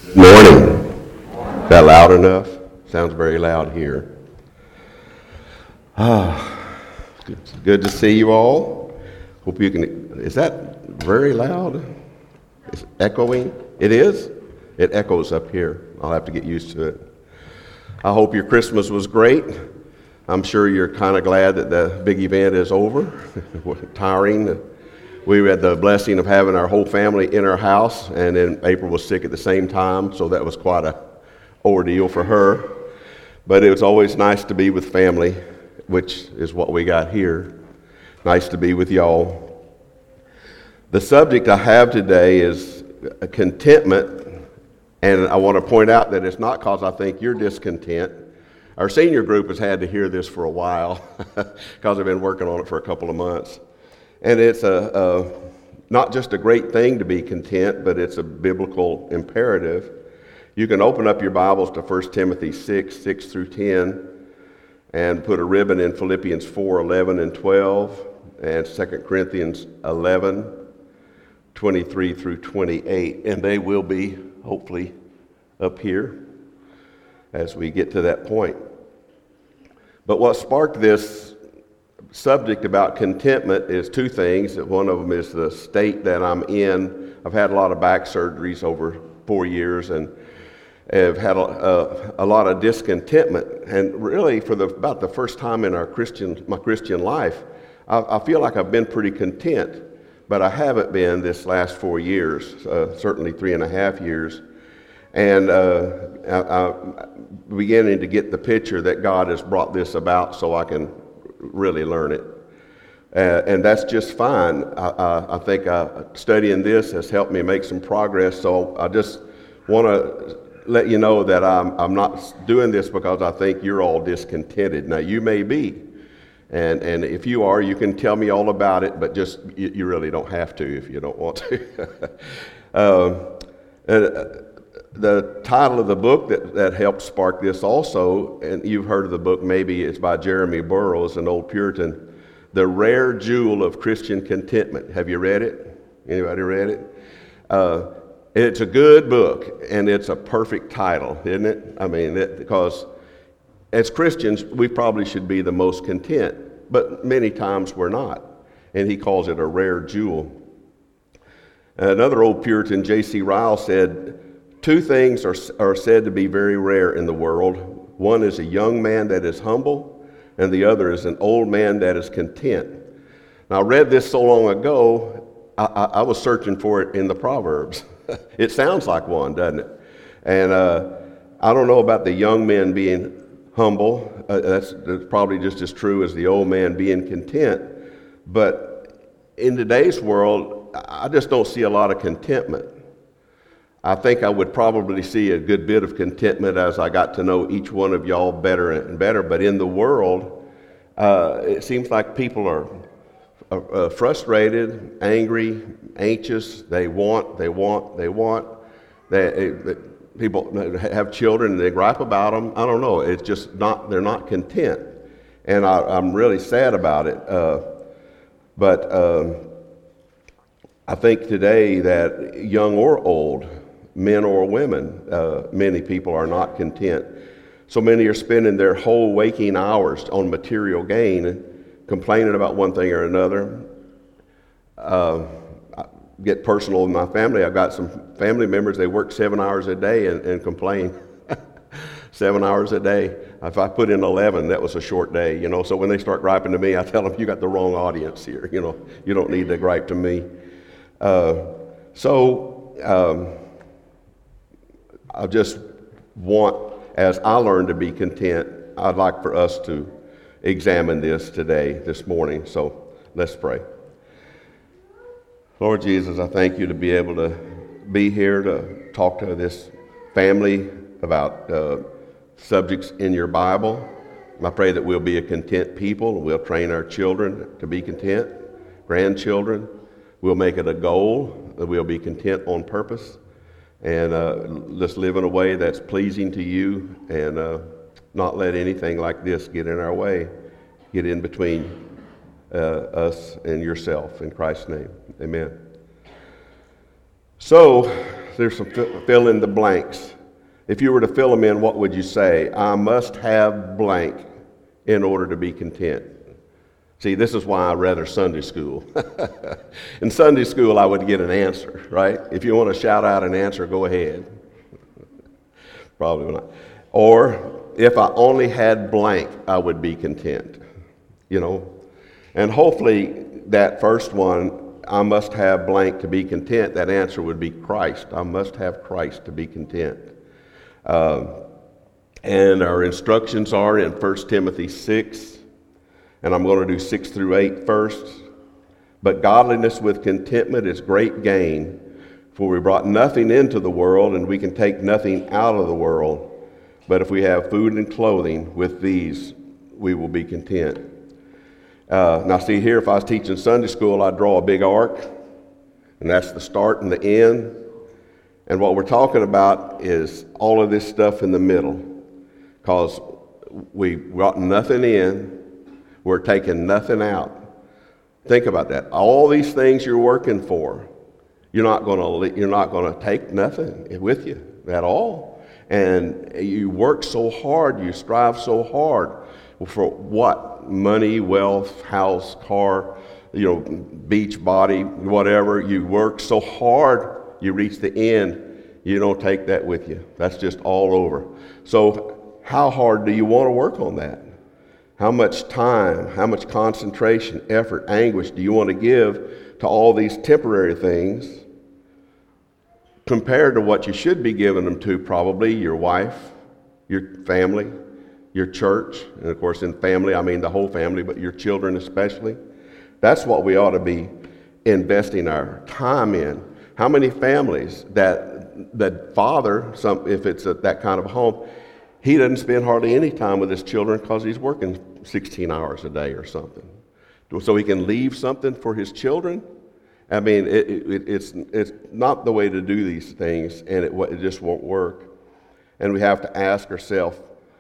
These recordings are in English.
Morning. Is that loud enough? Sounds very loud here. It's good to see you all. Hope you can. Is that very loud? It's echoing? It is? It echoes up here. I'll have to get used to it. I hope your Christmas was great. I'm sure you're kind of glad that the big event is over. Tiring. We had the blessing of having our whole family in our house, and then April was sick at the same time, so that was quite an ordeal for her. But it was always nice to be with family, which is what we got here. Nice to be with y'all. The subject I have today is contentment, and I want to point out that it's not because I think you're discontent. Our senior group has had to hear this for a while because I've been working on it for a couple of months. And it's not just a great thing to be content, but it's a biblical imperative. You can open up your Bibles to 1 Timothy 6 through 10, and put a ribbon in Philippians 4, 11 and 12, and 2 Corinthians 11, 23 through 28. And they will be, hopefully, up here as we get to that point. But what sparked this subject about contentment is two things. One of them is the state that I'm in. I've had a lot of back surgeries over 4 years, and have had a lot of discontentment. And really, for about the first time in my Christian life, I feel like I've been pretty content, but I haven't been this last 4 years, certainly 3.5 years. And I'm beginning to get the picture that God has brought this about so I can really learn it. And that's just fine. I think studying this has helped me make some progress, so I just want to let you know that I'm not doing this because I think you're all discontented. Now, you may be, and if you are, you can tell me all about it, but just you really don't have to if you don't want to. The title of the book that helped spark this also, and you've heard of the book, maybe it's by Jeremy Burroughs, an old Puritan, The Rare Jewel of Christian Contentment. Have you read it? Anybody read it? It's a good book, and it's a perfect title, isn't it? I mean, because as Christians, we probably should be the most content, but many times we're not. And he calls it a rare jewel. Another old Puritan, J.C. Ryle, said, two things are said to be very rare in the world. One is a young man that is humble, and the other is an old man that is content. Now, I read this so long ago, I was searching for it in the Proverbs. It sounds like one, doesn't it? And I don't know about the young men being humble. That's probably just as true as the old man being content. But in today's world, I just don't see a lot of contentment. I think I would probably see a good bit of contentment as I got to know each one of y'all better and better. But in the world, it seems like people are frustrated, angry, anxious. They want. People have children and they gripe about them. I don't know. It's just not. They're not content, and I'm really sad about it. But I think today that young or old, men or women, many people are not content. So many are spending their whole waking hours on material gain and complaining about one thing or another. I get personal with my family. I've got some family members, they work 7 hours a day and complain. 7 hours a day. If I put in 11, that was a short day, So when they start griping to me, I tell them, you got the wrong audience here, You don't need to gripe to me. I just want, as I learn to be content, I'd like for us to examine this morning. So let's pray. Lord Jesus, I thank you to be able to be here to talk to this family about subjects in your Bible. I pray that we'll be a content people, and we'll train our children to be content, grandchildren. We'll make it a goal that we'll be content on purpose. And let's live in a way that's pleasing to you, and not let anything like this get in our way, get in between us and yourself. In Christ's name, amen. So there's some fill in the blanks. If you were to fill them in, what would you say? I must have blank in order to be content. See, this is why I rather Sunday school. In Sunday school, I would get an answer, right? If you want to shout out an answer, go ahead. Probably not. Or if I only had blank, I would be content. And hopefully that first one, I must have blank to be content, that answer would be Christ. I must have Christ to be content. And our instructions are in 1 Timothy 6, and I'm going to do 6 through 8 first. But godliness with contentment is great gain, for we brought nothing into the world, and we can take nothing out of the world. But if we have food and clothing, with these we will be content. Now see here, if I was teaching Sunday school, I'd draw a big arc, and that's the start and the end. And what we're talking about is all of this stuff in the middle, because we brought nothing in, we're taking nothing out. Think about that. All these things you're working for, you're not going to take nothing with you at all. And you work so hard, you strive so hard for what? Money, wealth, house, car, beach body, whatever. You work so hard, you reach the end, you don't take that with you. That's just all over. So how hard do you want to work on that? How much time, how much concentration, effort, anguish do you want to give to all these temporary things compared to what you should be giving them to probably your wife, your family, your church, and of course in family, I mean the whole family, but your children especially. That's what we ought to be investing our time in. How many families that father, if it's that kind of a home, he doesn't spend hardly any time with his children because he's working 16 hours a day or something. So he can leave something for his children. I mean, it's not the way to do these things, and it just won't work. And we have to ask ourselves,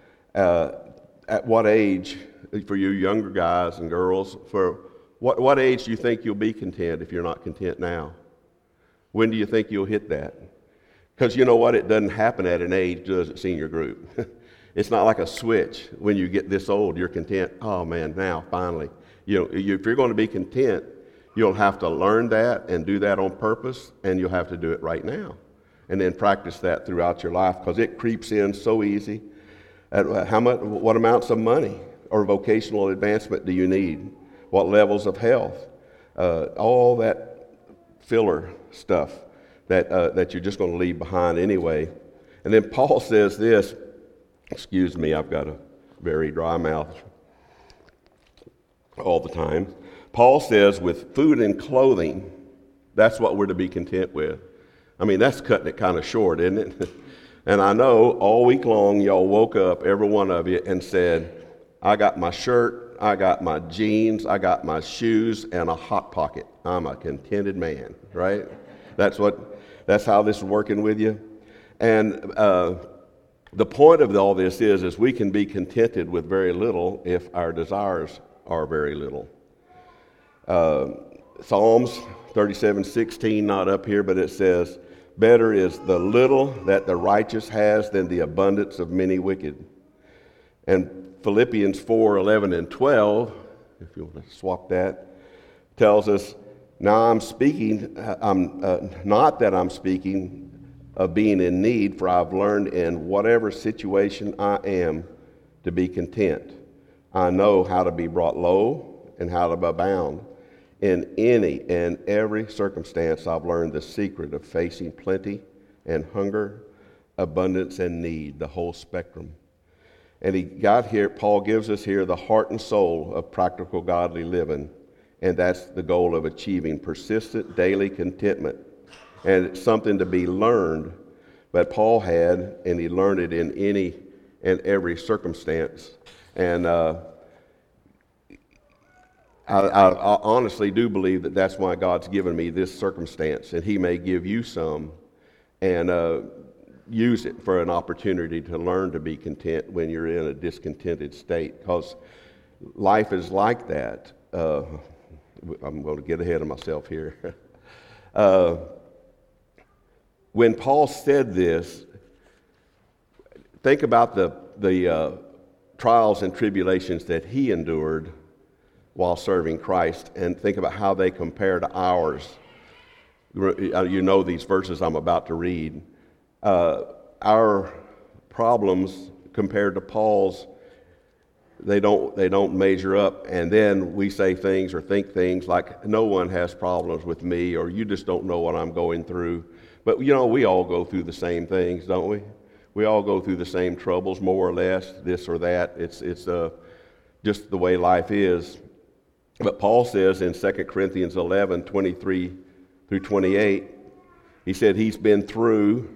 at what age, for you younger guys and girls, for what age do you think you'll be content if you're not content now? When do you think you'll hit that? Because you know what? It doesn't happen at an age, does it, senior group? It's not like a switch. When you get this old, you're content. Oh, man, now, finally. If you're going to be content, you'll have to learn that and do that on purpose, and you'll have to do it right now. And then practice that throughout your life, because it creeps in so easy. What amounts of money or vocational advancement do you need? What levels of health? All that filler stuff that you're just going to leave behind anyway. And then Paul says this, excuse me, I've got a very dry mouth all the time. Paul says with food and clothing, that's what we're to be content with. I mean, that's cutting it kind of short, isn't it? And I know all week long y'all woke up, every one of you, and said, I got my shirt, I got my jeans, I got my shoes, and a Hot Pocket. I'm a contented man, right? That's how this is working with you. And the point of all this is we can be contented with very little if our desires are very little. Psalms 37:16, not up here, but it says, better is the little that the righteous has than the abundance of many wicked. And Philippians 4:11 and 12, if you want to swap that, tells us, now I'm speaking, not that I'm speaking of being in need, for I've learned in whatever situation I am to be content. I know how to be brought low and how to abound. In any and every circumstance, I've learned the secret of facing plenty and hunger, abundance and need, the whole spectrum. And Paul gives us here the heart and soul of practical godly living, and that's the goal of achieving persistent daily contentment. And it's something to be learned, but Paul had, and he learned it in any and every circumstance. And I honestly do believe that that's why God's given me this circumstance, and he may give you some, and use it for an opportunity to learn to be content when you're in a discontented state, because life is like that. I'm going to get ahead of myself here. when Paul said this, think about the trials and tribulations that he endured while serving Christ, and think about how they compare to ours. You know these verses I'm about to read. Our problems compared to Paul's, they don't measure up. And then we say things or think things like, no one has problems with me, or you just don't know what I'm going through. But we all go through the same things, don't we? We all go through the same troubles, more or less, this or that. It's just the way life is. But Paul says in 2 Corinthians 11, 23 through 28, he said he's been through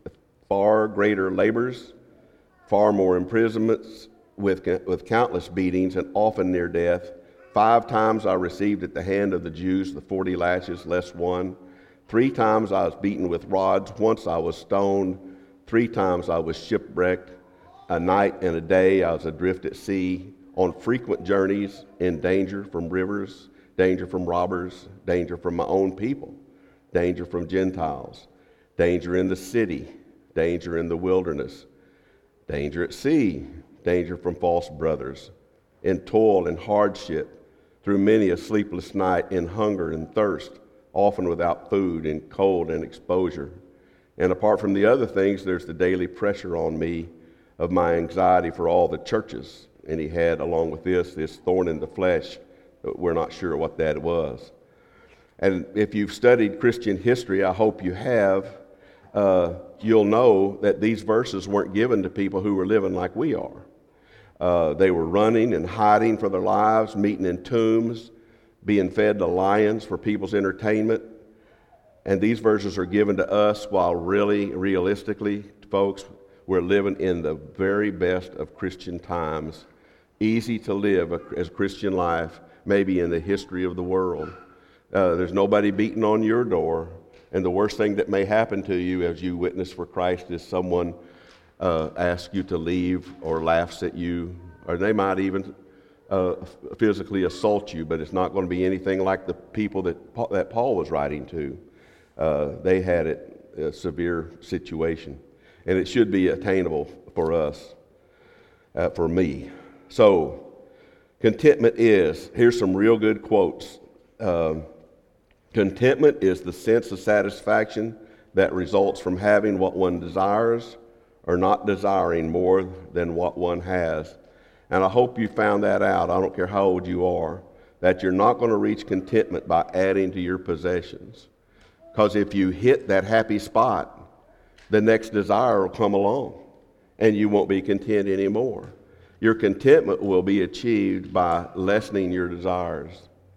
far greater labors, far more imprisonments, with countless beatings, and often near death. 5 times I received at the hand of the Jews the 40 lashes less one. 3 times I was beaten with rods. Once I was stoned. 3 times I was shipwrecked. A night and a day I was adrift at sea, on frequent journeys, in danger from rivers, danger from robbers, danger from my own people, danger from Gentiles, danger in the city, danger in the wilderness, danger at sea, danger from false brothers, in toil and hardship, through many a sleepless night, in hunger and thirst, often without food, in cold and exposure. And apart from the other things, there's the daily pressure on me of my anxiety for all the churches. And he had, along with this thorn in the flesh. We're not sure what that was. And if you've studied Christian history, I hope you have, you'll know that these verses weren't given to people who were living like we are. They were running and hiding for their lives, meeting in tombs, being fed to lions for people's entertainment. And these verses are given to us while really, realistically, folks, we're living in the very best of Christian times. Easy to live as Christian life, maybe in the history of the world. There's nobody beating on your door. And the worst thing that may happen to you as you witness for Christ is someone asks you to leave or laughs at you, or they might even physically assault you, but it's not going to be anything like the people that Paul was writing to. They had a severe situation, and it should be attainable for us, for me. So, contentment is, here's some real good quotes. Contentment is the sense of satisfaction that results from having what one desires or not desiring more than what one has. And I hope you found that out, I don't care how old you are, that you're not going to reach contentment by adding to your possessions. Because if you hit that happy spot, the next desire will come along and you won't be content anymore. Your contentment will be achieved by lessening your desires.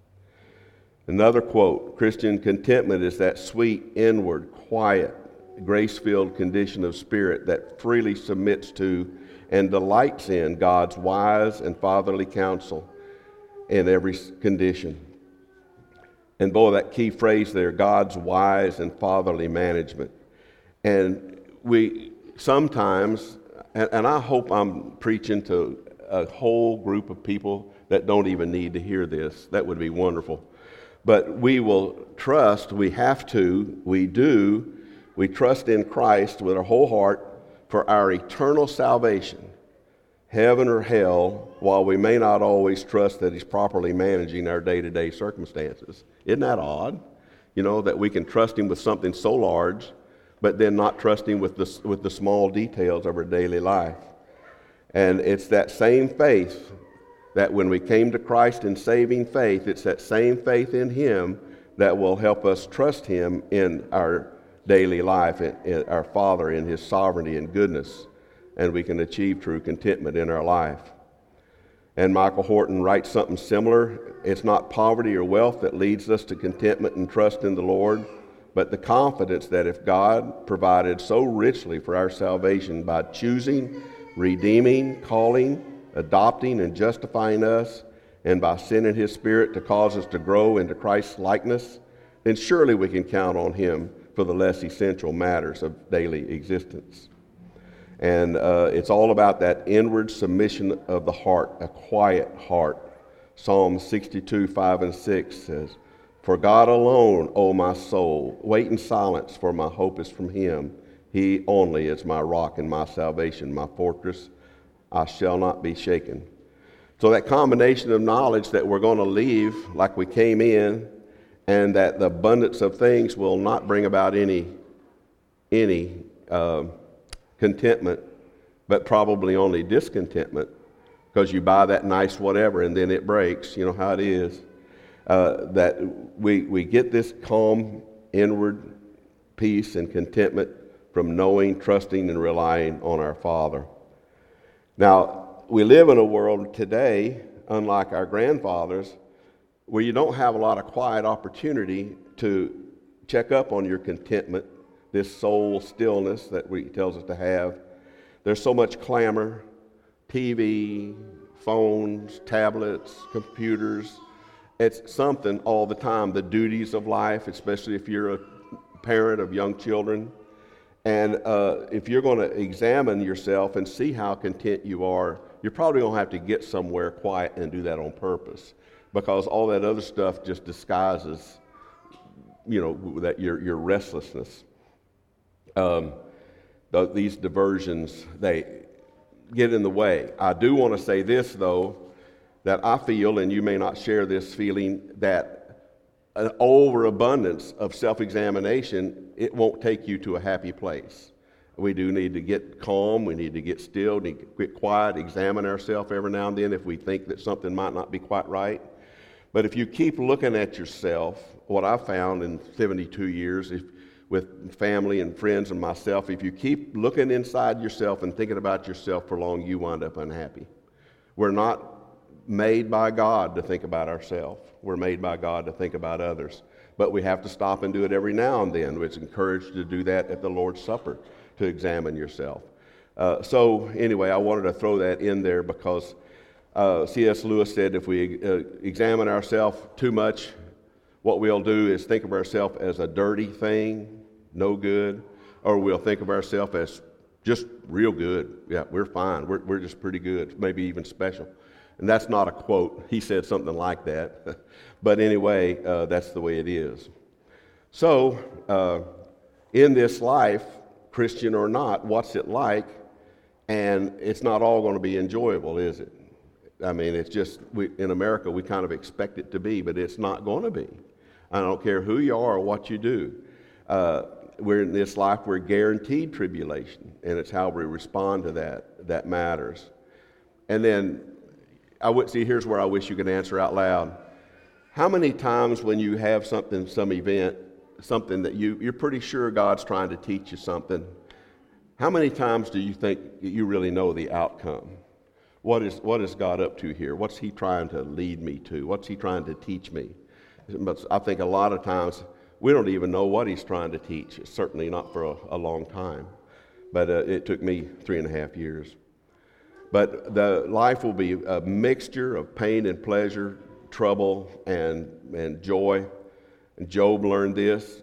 Another quote, Christian contentment is that sweet, inward, quiet, grace-filled condition of spirit that freely submits to and delights in God's wise and fatherly counsel in every condition. And boy, that key phrase there, God's wise and fatherly management. And we sometimes, and I hope I'm preaching to a whole group of people that don't even need to hear this. That would be wonderful. But we will trust, we have to, we do, we trust in Christ with our whole heart for our eternal salvation, heaven or hell, while we may not always trust that He's properly managing our day-to-day circumstances. Isn't that odd? You know, that we can trust Him with something so large, but then not trust Him with the small details of our daily life. And it's that same faith that when we came to Christ in saving faith, it's that same faith in Him that will help us trust Him in our daily life, in our Father, in His sovereignty and goodness, and we can achieve true contentment in our life. And Michael Horton writes something similar. It's not poverty or wealth that leads us to contentment and trust in the Lord, but the confidence that if God provided so richly for our salvation by choosing, redeeming, calling, adopting, and justifying us, and by sending His Spirit to cause us to grow into Christ's likeness, then surely we can count on Him for the less essential matters of daily existence. And it's all about that inward submission of the heart, a quiet heart. Psalm 62, 5 and 6 says, For God alone, O my soul, wait in silence, for my hope is from him. He only is my rock and my salvation, my fortress. I shall not be shaken. So that combination of knowledge that we're going to leave like we came in, and that the abundance of things will not bring about any contentment, but probably only discontentment, because you buy that nice whatever and then it breaks. You know how it is. That we get this calm inward peace and contentment from knowing, trusting, and relying on our Father. Now, we live in a world today, unlike our grandfathers, where you don't have a lot of quiet opportunity to check up on your contentment, this soul stillness that he tells us to have. There's so much clamor, TV, phones, tablets, computers. It's something all the time, the duties of life, especially if you're a parent of young children. And if you're going to examine yourself and see how content you are, you're probably going to have to get somewhere quiet and do that on purpose, because all that other stuff just disguises, that your restlessness. These diversions, they get in the way. I do want to say this, though, that I feel, and you may not share this feeling, that an overabundance of self-examination, it won't take you to a happy place. We do need to get calm, we need to get still, need to get quiet, examine ourselves every now and then if we think that something might not be quite right. But if you keep looking at yourself, what I found in 72 years, with family and friends and myself, if you keep looking inside yourself and thinking about yourself for long, you wind up unhappy. We're not made by God to think about ourselves. We're made by God to think about others. But we have to stop and do it every now and then. It's encouraged to do that at the Lord's Supper, to examine yourself. So anyway, I wanted to throw that in there because C.S. Lewis said if we examine ourselves too much, what we'll do is think of ourselves as a dirty thing, no good, or we'll think of ourselves as just real good. Yeah, we're fine. We're just pretty good, maybe even special. And that's not a quote. He said something like that. But anyway, that's the way it is. So, in this life, Christian or not, what's it like? And it's not all going to be enjoyable, is it? I mean, it's just, in America, we kind of expect it to be, but it's not going to be. I don't care who you are or what you do. We're in this life, we're guaranteed tribulation, and it's how we respond to that matters. And then, here's where I wish you could answer out loud. How many times when you have some event, something that you're pretty sure God's trying to teach you something, how many times do you think you really know the outcome? What is God up to here? What's he trying to lead me to? What's he trying to teach me? But I think a lot of times we don't even know what he's trying to teach. Certainly not for a long time. But it took me 3.5 years. But the life will be a mixture of pain and pleasure, trouble and joy. And Job learned this,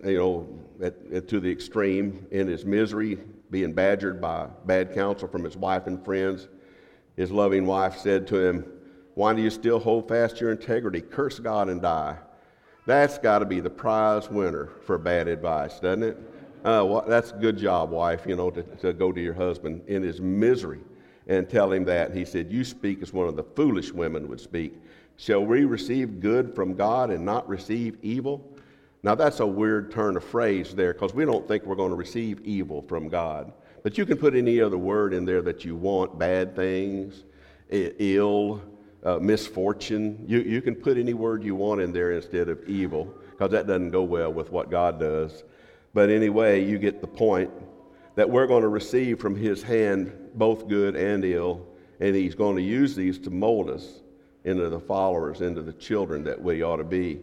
to the extreme. In his misery, being badgered by bad counsel from his wife and friends, his loving wife said to him, "Why do you still hold fast your integrity? Curse God and die." That's got to be the prize winner for bad advice, doesn't it? That's a good job, wife, to go to your husband in his misery and tell him that. He said, "You speak as one of the foolish women would speak. Shall we receive good from God and not receive evil?" Now that's a weird turn of phrase there, because we don't think we're going to receive evil from God. But you can put any other word in there that you want, bad things, ill, misfortune. You can put any word you want in there instead of evil, because that doesn't go well with what God does. But anyway, you get the point that we're going to receive from his hand both good and ill, and he's going to use these to mold us into the followers, into the children that we ought to be.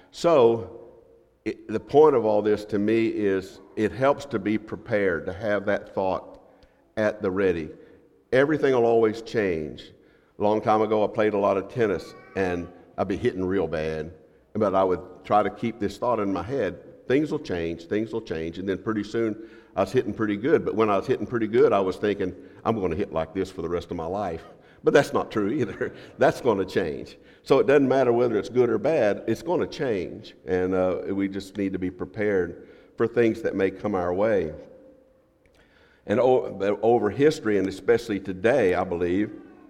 So the point of all this to me is it helps to be prepared, to have that thought at the ready. Everything will always change. A long time ago, I played a lot of tennis, and I'd be hitting real bad. But I would try to keep this thought in my head, things will change, and then pretty soon I was hitting pretty good. But when I was hitting pretty good, I was thinking, I'm going to hit like this for the rest of my life. But that's not true either. That's going to change. So it doesn't matter whether it's good or bad, it's going to change. And we just need to be prepared for things that may come our way. And over history, and especially today, I believe,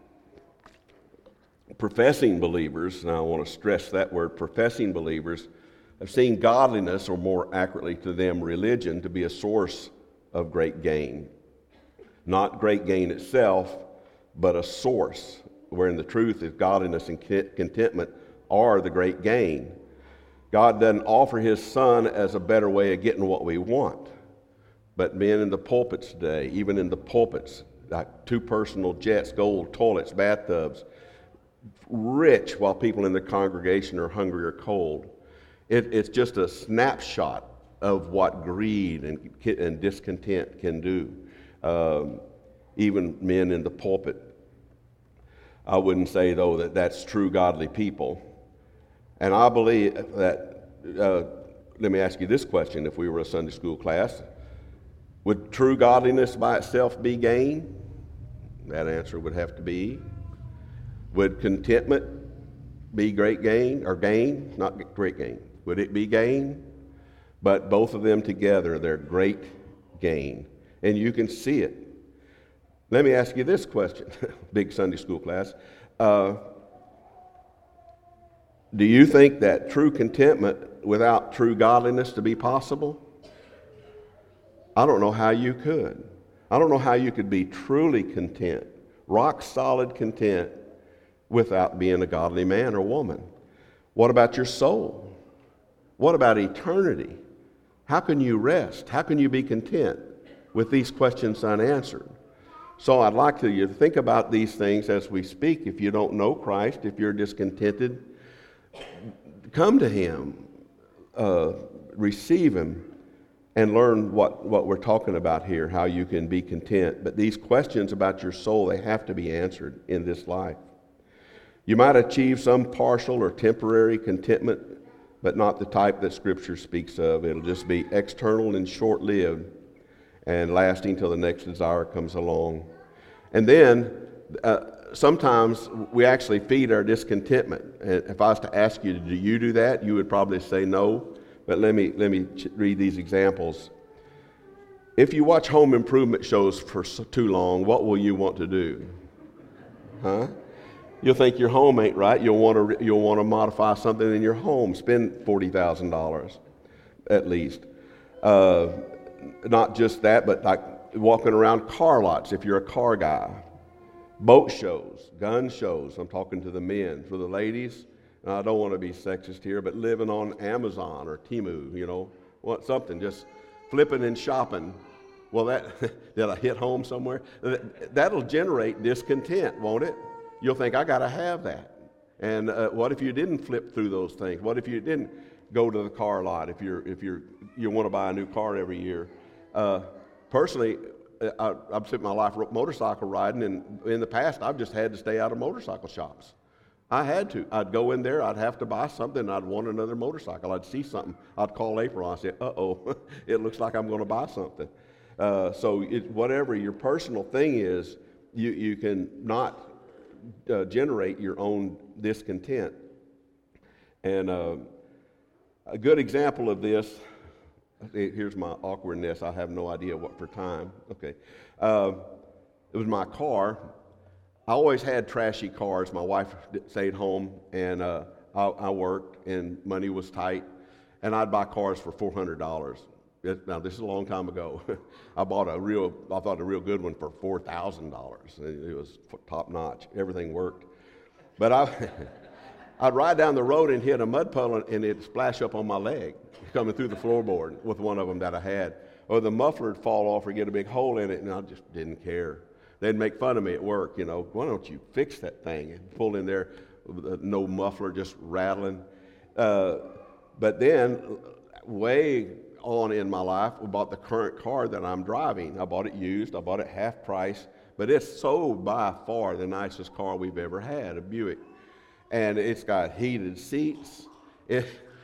professing believers, and I want to stress that word, professing believers, have seen godliness, or more accurately to them, religion, to be a source of great gain. Not great gain itself, but a source, wherein the truth is godliness and contentment are the great gain. God doesn't offer His Son as a better way of getting what we want. But men in the pulpits today, even in the pulpits, like 2 personal jets, gold toilets, bathtubs, rich while people in the congregation are hungry or cold. It's just a snapshot of what greed and discontent can do. Even men in the pulpit. I wouldn't say, though, that that's true godly people. And I believe that, let me ask you this question, if we were a Sunday school class. Would true godliness by itself be gain? That answer would have to be. Would contentment be great gain, or gain? Not great gain. Would it be gain? But both of them together, they're great gain. And you can see it. Let me ask you this question, big Sunday school class. Do you think that true contentment without true godliness to be possible? I don't know how you could. I don't know how you could be truly content, rock solid content, without being a godly man or woman. What about your soul? What about eternity? How can you rest? How can you be content with these questions unanswered? So I'd like you to think about these things as we speak. If you don't know Christ, if you're discontented, come to Him, receive Him, and learn what we're talking about here, how you can be content. But these questions about your soul, they have to be answered in this life. You might achieve some partial or temporary contentment, but not the type that Scripture speaks of. It'll just be external and short-lived and lasting till the next desire comes along. And then sometimes we actually feed our discontentment. And if I was to ask you, do you do that? You would probably say no. But let me read these examples. If you watch home improvement shows for too long, what will you want to do? Huh? You'll think your home ain't right. You'll want to modify something in your home. Spend $40,000 at least. Not just that, but like walking around car lots if you're a car guy. Boat shows, gun shows. I'm talking to the men. For the ladies, I don't want to be sexist here, but living on Amazon or Temu, want something, just flipping and shopping. Well, did I hit home somewhere? That'll generate discontent, won't it? You'll think, I got to have that. And what if you didn't flip through those things? What if you didn't go to the car lot if you want to buy a new car every year? Personally, I've spent my life motorcycle riding, and in the past, I've just had to stay out of motorcycle shops. I had to. I'd go in there, I'd have to buy something, I'd want another motorcycle. I'd see something, I'd call April, I'd say, uh-oh, it looks like I'm going to buy something. So whatever your personal thing is, you can not generate your own discontent. And a good example of this, here's my awkwardness, I have no idea what for time. Okay. It was my car. I always had trashy cars. My wife stayed home, and I worked, and money was tight, and I'd buy cars for $400. Now, this is a long time ago. I thought a real good one for $4,000. It was top notch. Everything worked. But I'd ride down the road and hit a mud puddle, and it'd splash up on my leg, coming through the floorboard with one of them that I had. Or the muffler would fall off or get a big hole in it, and I just didn't care. They'd make fun of me at work, why don't you fix that thing? And pull in there, no muffler, just rattling. But then, way on in my life, we bought the current car that I'm driving. I bought it used, I bought it half price, but it's so by far the nicest car we've ever had, a Buick. And it's got heated seats.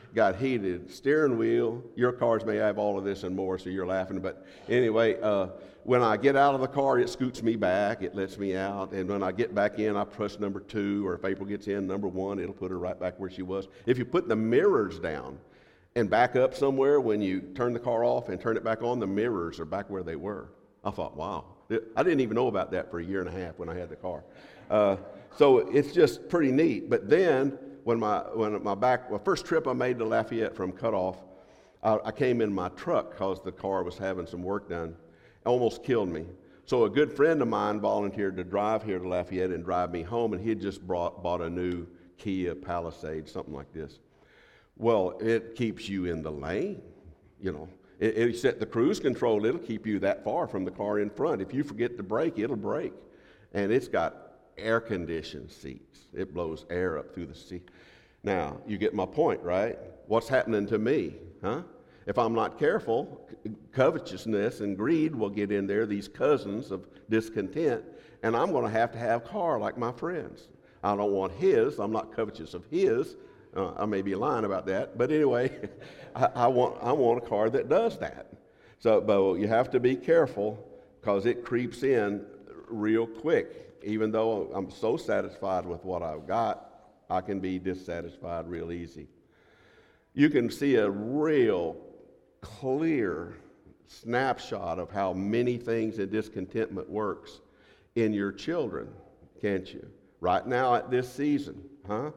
got heated steering wheel. Your cars may have all of this and more, so you're laughing. But anyway, when I get out of the car, it scoots me back. It lets me out. And when I get back in, I press number 2, or if April gets in, number 1, it'll put her right back where she was. If you put the mirrors down and back up somewhere, when you turn the car off and turn it back on, the mirrors are back where they were. I thought, wow. I didn't even know about that for a year and a half when I had the car. So it's just pretty neat. But then when my first trip I made to Lafayette from Cutoff, I came in my truck because the car was having some work done. It almost killed me. So a good friend of mine volunteered to drive here to Lafayette and drive me home, and he had just bought a new Kia Palisade, something like this. Well, it keeps you in the lane, you know. It set the cruise control, it'll keep you that far from the car in front. If you forget to brake, it'll brake. And it's got air-conditioned seats. It blows air up through the seat. Now, you get my point, right? What's happening to me, huh? If I'm not careful, covetousness and greed will get in there, these cousins of discontent, and I'm going to have a car like my friends. I don't want his. I'm not covetous of his. I may be lying about that, but anyway, I want a car that does that. So, but you have to be careful because it creeps in real quick. Even though I'm so satisfied with what I've got, I can be dissatisfied real easy. You can see a real clear snapshot of how many things in discontentment works in your children, can't you? Right now at this season, huh?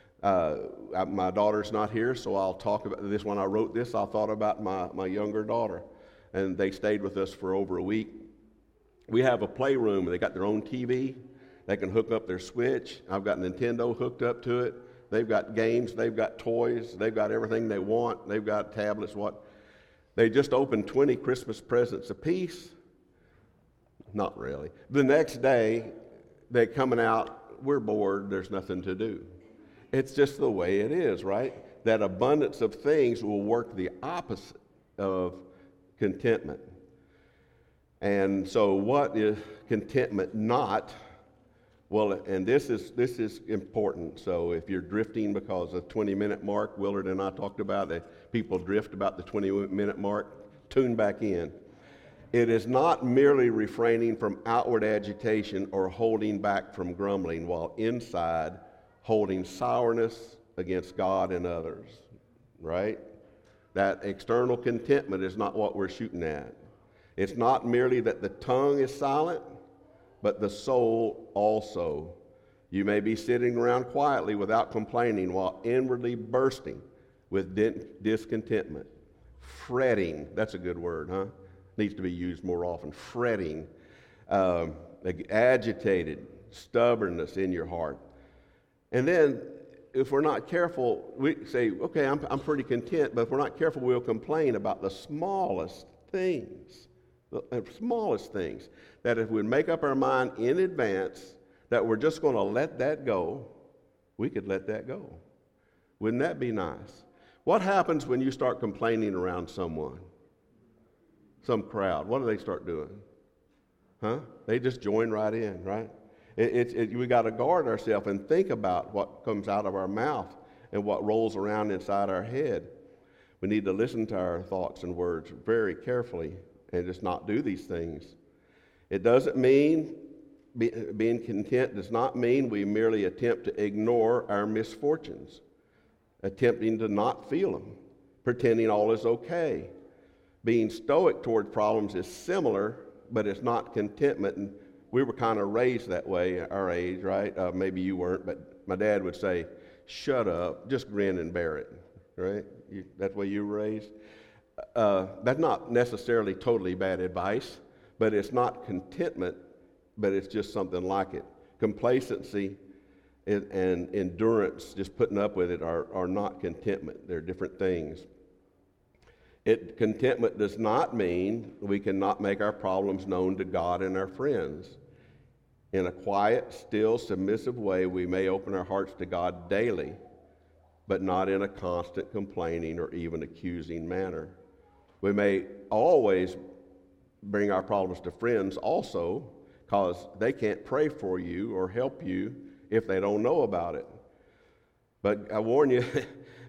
My daughter's not here, so I'll talk about this. When I wrote this, I thought about my younger daughter, and they stayed with us for over a week. We have a playroom. They got their own TV. They can hook up their Switch. I've got Nintendo hooked up to it. They've got games. They've got toys. They've got everything they want. They've got tablets. They just opened 20 Christmas presents apiece. Not really. The next day, they're coming out. We're bored. There's nothing to do. It's just the way it is, right? That abundance of things will work the opposite of contentment. And so what is contentment not? Well, and this is important. So if you're drifting because of the 20-minute mark, Willard and I talked about that people drift about the 20-minute mark, tune back in. It is not merely refraining from outward agitation or holding back from grumbling while inside holding sourness against God and others, right? That external contentment is not what we're shooting at. It's not merely that the tongue is silent, but the soul also. You may be sitting around quietly without complaining while inwardly bursting with discontentment. Fretting, that's a good word, huh? Needs to be used more often. Fretting, agitated, stubbornness in your heart. And then, if we're not careful, we say, okay, I'm pretty content, but if we're not careful, we'll complain about the smallest things. The smallest things. That if we make up our mind in advance that we're just going to let that go, we could let that go. Wouldn't that be nice? What happens when you start complaining around someone? Some crowd. What do they start doing? Huh? They just join right in, right? We got to guard ourselves and think about what comes out of our mouth and what rolls around inside our head. We need to listen to our thoughts and words very carefully and just not do these things. It doesn't mean, being content does not mean we merely attempt to ignore our misfortunes, attempting to not feel them, pretending all is okay. Being stoic toward problems is similar, but it's not contentment. And we were kind of raised that way at our age, right? Maybe you weren't, but my dad would say, shut up, just grin and bear it, right? That's the way you were raised. That's not necessarily totally bad advice, but it's not contentment, but it's just something like it. Complacency and endurance, just putting up with it, are not contentment. They're different things. Contentment does not mean we cannot make our problems known to God and our friends. In a quiet, still, submissive way, we may open our hearts to God daily, but not in a constant complaining or even accusing manner. We may always bring our problems to friends also, because they can't pray for you or help you if they don't know about it. But I warn you,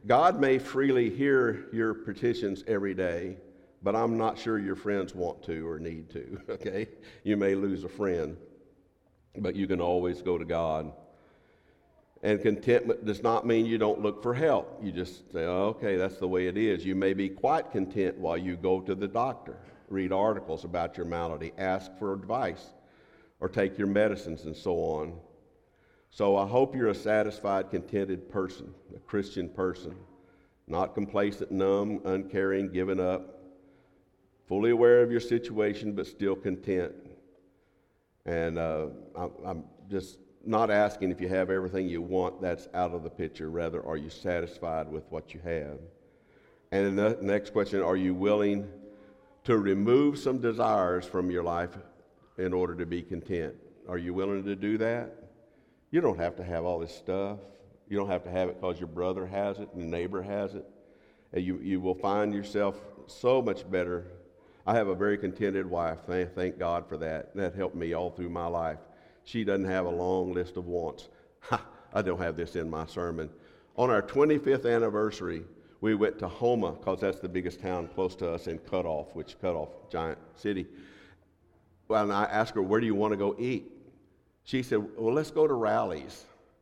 God may freely hear your petitions every day, but I'm not sure your friends want to or need to, okay? You may lose a friend, but you can always go to God. And contentment does not mean you don't look for help. You just say, oh, okay, that's the way it is. You may be quite content while you go to the doctor, read articles about your malady, ask for advice, or take your medicines and so on. So I hope you're a satisfied, contented person, a Christian person, not complacent, numb, uncaring, giving up, fully aware of your situation, but still content. And I'm just not asking if you have everything you want. That's out of the picture. Rather, are you satisfied with what you have? And the next question, are you willing to remove some desires from your life in order to be content? Are you willing to do that? You don't have to have all this stuff. You don't have to have it because your brother has it and your neighbor has it. And you will find yourself so much better. I have a very contented wife. Thank God for that. That helped me all through my life. She doesn't have a long list of wants. I don't have this in my sermon. On our 25th anniversary, we went to Houma, because that's the biggest town close to us in Cutoff, giant city. Well, and I asked her, where do you want to go eat? She said, well, let's go to Rally's.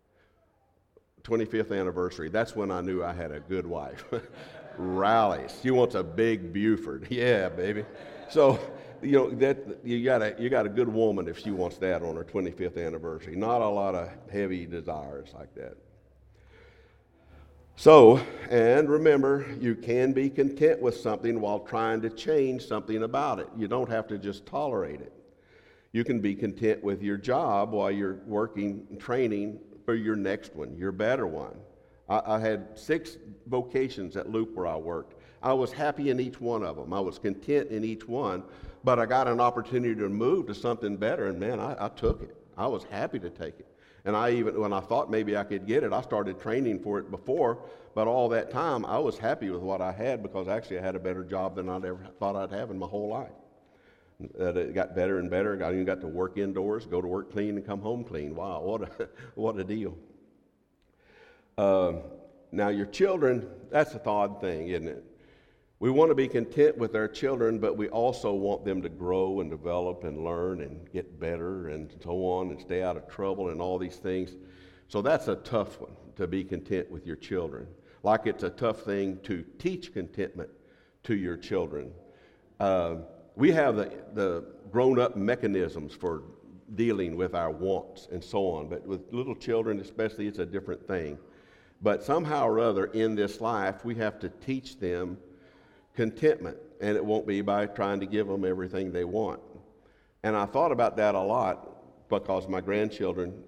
25th anniversary. That's when I knew I had a good wife. Rally's. She wants a big Buford. Yeah, baby. So, that you got a good woman if she wants that on her 25th anniversary. Not a lot of heavy desires like that. So, and remember, you can be content with something while trying to change something about it. You don't have to just tolerate it. You can be content with your job while you're working and training for your next one, your better one. I had 6 vocations at Loop where I worked. I was happy in each one of them. I was content in each one, but I got an opportunity to move to something better, and man, I took it. I was happy to take it. And when I thought maybe I could get it, I started training for it before, but all that time I was happy with what I had because actually I had a better job than I'd ever thought I'd have in my whole life. It got better and better. I even got to work indoors, go to work clean, and come home clean. Wow, what a deal. Now your children, that's a odd thing, isn't it? We want to be content with our children, but we also want them to grow and develop and learn and get better and so on and stay out of trouble and all these things. So that's a tough one, to be content with your children. Like it's a tough thing to teach contentment to your children. We have the grown-up mechanisms for dealing with our wants and so on, but with little children especially, it's a different thing. But somehow or other in this life, we have to teach them contentment, and it won't be by trying to give them everything they want. And I thought about that a lot because my grandchildren,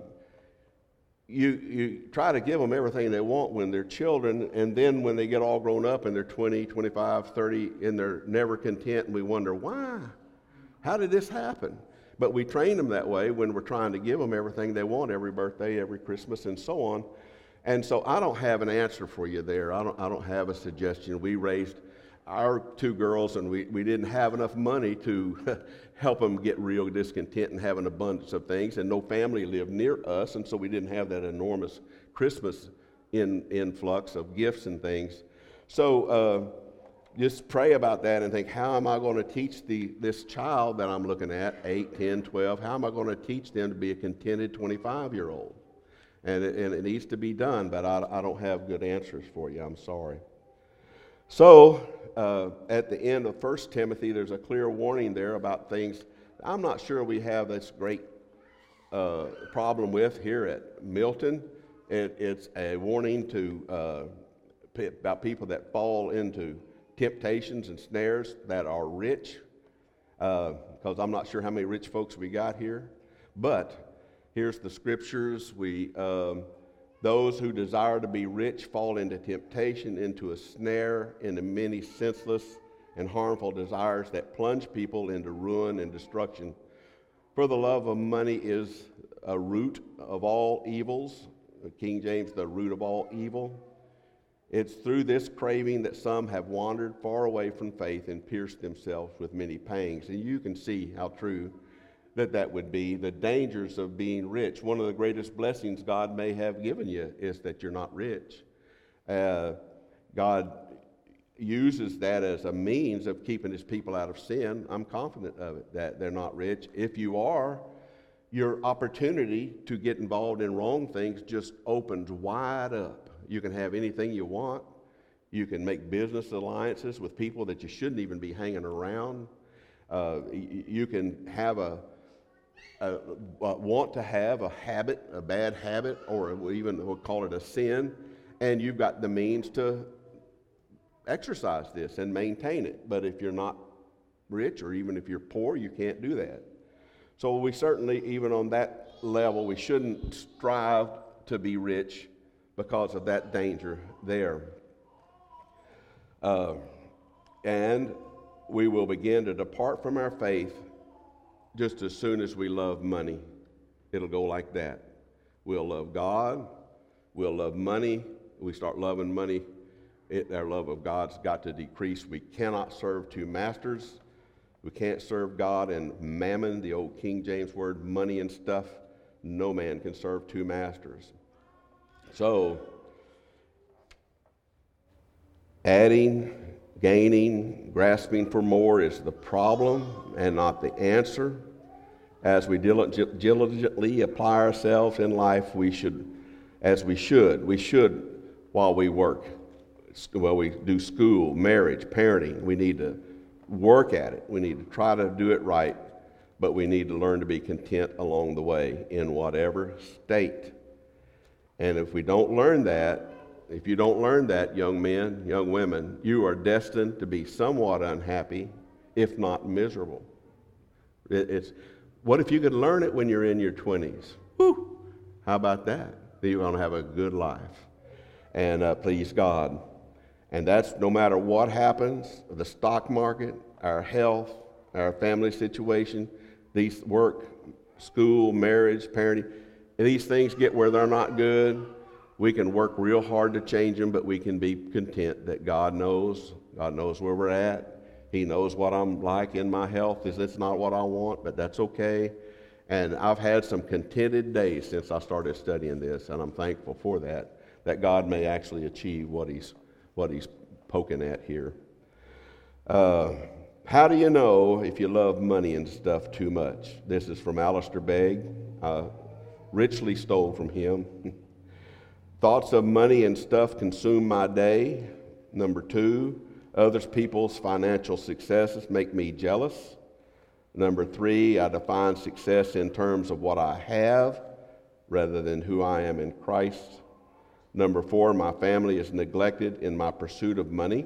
you try to give them everything they want when they're children, and then when they get all grown up and they're 20, 25, 30, and they're never content, and we wonder, why? How did this happen? But we train them that way when we're trying to give them everything they want every birthday, every Christmas, and so on. And so I don't have an answer for you there. I don't have a suggestion. We raised our 2 girls, and we didn't have enough money to help them get real discontent and have an abundance of things, and no family lived near us, and so we didn't have that enormous Christmas influx of gifts and things. So just pray about that and think, how am I going to teach this child that I'm looking at, 8, 10, 12, how am I going to teach them to be a contented 25-year-old? And it needs to be done, but I don't have good answers for you. I'm sorry. So, at the end of 1 Timothy, there's a clear warning there about things I'm not sure we have this great problem with here at Milton. It's a warning about people that fall into temptations and snares that are rich, because I'm not sure how many rich folks we got here. But here's the scriptures. Those who desire to be rich fall into temptation, into a snare, into many senseless and harmful desires that plunge people into ruin and destruction. For the love of money is a root of all evils. King James, the root of all evil. It's through this craving that some have wandered far away from faith and pierced themselves with many pangs. And you can see how true that would be. The dangers of being rich. One of the greatest blessings God may have given you is that you're not rich. God uses that as a means of keeping his people out of sin. I'm confident of it, that they're not rich. If you are, your opportunity to get involved in wrong things just opens wide up. You can have anything you want. You can make business alliances with people that you shouldn't even be hanging around. You can have want to have a habit, a bad habit, or even we'll call it a sin, and you've got the means to exercise this and maintain it. But if you're not rich, or even if you're poor, you can't do that. So we certainly, even on that level, we shouldn't strive to be rich because of that danger there. And we will begin to depart from our faith just as soon as we love money. It'll go like that. We'll love God. We'll love money. We start loving money. Our love of God's got to decrease. We cannot serve two masters. We can't serve God and mammon, the old King James word, money and stuff. No man can serve two masters. So, adding, gaining, grasping for more is the problem and not the answer. As we diligently apply ourselves in life, we should while we work, while we do school, marriage, parenting, we need to work at it. We need to try to do it right, but we need to learn to be content along the way in whatever state. And if we don't learn that, if you don't learn that, young men, young women, you are destined to be somewhat unhappy, if not miserable. What if you could learn it when you're in your 20s? Whew! How about that? You're going to have a good life and please God. And that's no matter what happens, the stock market, our health, our family situation, these work, school, marriage, parenting, these things get where they're not good. We can work real hard to change them, but we can be content that God knows. God knows where we're at. He knows what I'm like in my health. It's not what I want, but that's okay. And I've had some contented days since I started studying this, and I'm thankful for that God may actually achieve what he's poking at here. How do you know if you love money and stuff too much? This is from Alistair Begg. Richly stole from him. Thoughts of money and stuff consume my day. Number 2, other people's financial successes make me jealous. Number 3, I define success in terms of what I have rather than who I am in Christ. Number 4, my family is neglected in my pursuit of money.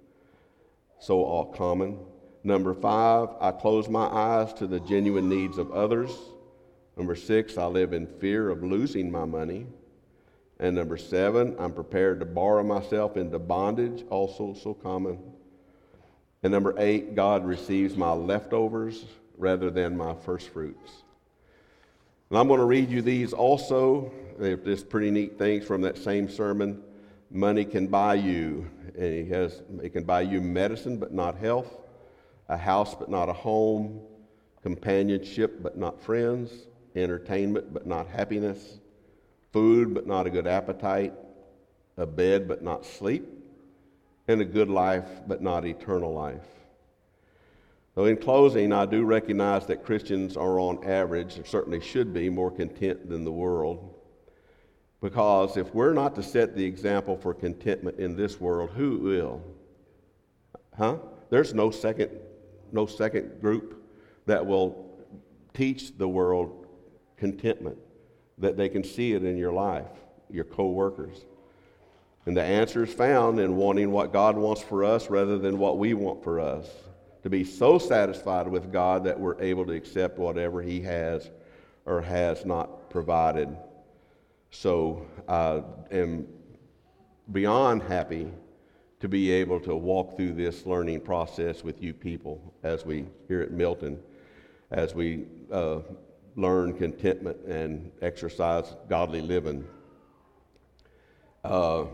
So all common. Number 5, I close my eyes to the genuine needs of others. Number 6, I live in fear of losing my money. And number 7, I'm prepared to borrow myself into bondage, also so common. And number 8, God receives my leftovers rather than my first fruits. And I'm going to read you these also. They're just pretty neat things from that same sermon. Money can buy you. It can buy you medicine but not health, a house but not a home, companionship but not friends, entertainment but not happiness, food but not a good appetite, a bed but not sleep, and a good life but not eternal life. So in closing, I do recognize that Christians are on average, or certainly should be, more content than the world. Because if we're not to set the example for contentment in this world, who will? There's no second group that will teach the world contentment, that they can see it in your life, your co-workers. And the answer is found in wanting what God wants for us rather than what we want for us. To be so satisfied with God that we're able to accept whatever He has or has not provided. So I am beyond happy to be able to walk through this learning process with you people as we here at Milton, as we learn contentment and exercise godly living. I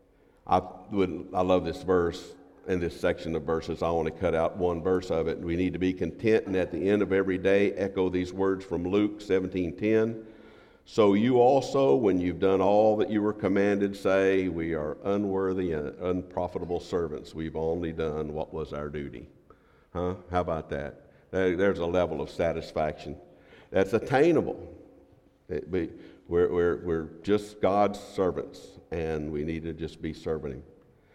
love this verse. In this section of verses, I want to cut out one verse of it. We need to be content, and at the end of every day, echo these words from Luke 17:10. So you also, when you've done all that you were commanded, say, we are unworthy and unprofitable servants. We've only done what was our duty. Huh? How about that? There's a level of satisfaction that's attainable. We're just God's servants, and we need to just be serving Him.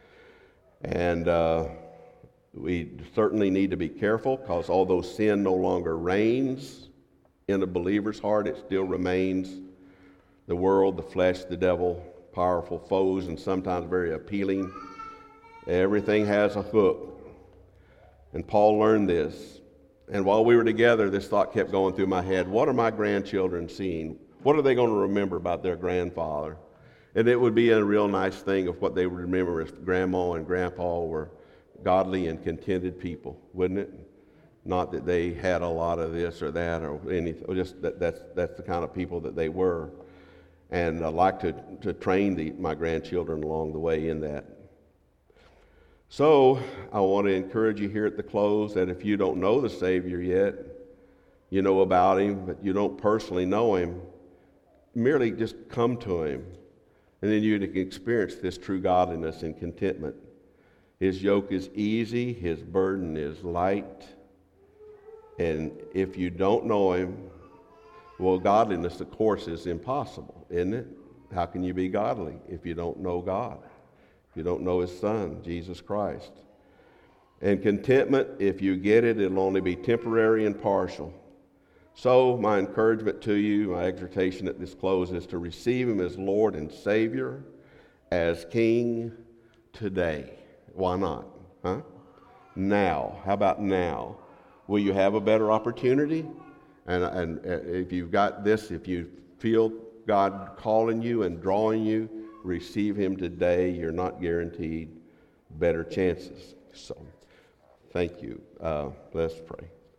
And we certainly need to be careful, because although sin no longer reigns in a believer's heart, it still remains the world, the flesh, the devil, powerful foes, and sometimes very appealing. Everything has a hook. And Paul learned this. And while we were together, this thought kept going through my head. What are my grandchildren seeing? What are they going to remember about their grandfather? And it would be a real nice thing if what they would remember if Grandma and Grandpa were godly and contented people, wouldn't it? Not that they had a lot of this or that or anything, just that's the kind of people that they were. And I'd like to train my grandchildren along the way in that. So I want to encourage you here at the close that if you don't know the Savior yet, you know about Him, but you don't personally know Him, merely just come to Him, and then you can experience this true godliness and contentment. His yoke is easy, His burden is light, and if you don't know Him, well, godliness, of course, is impossible, isn't it? How can you be godly if you don't know God? If you don't know His Son, Jesus Christ. And contentment, if you get it, it'll only be temporary and partial. So my encouragement to you, my exhortation at this close is to receive Him as Lord and Savior, as King today. Why not? Huh? Now. How about now? Will you have a better opportunity? And if you've got this, if you feel God calling you and drawing you, receive Him today. You're not guaranteed better chances. So, thank you. Let's pray.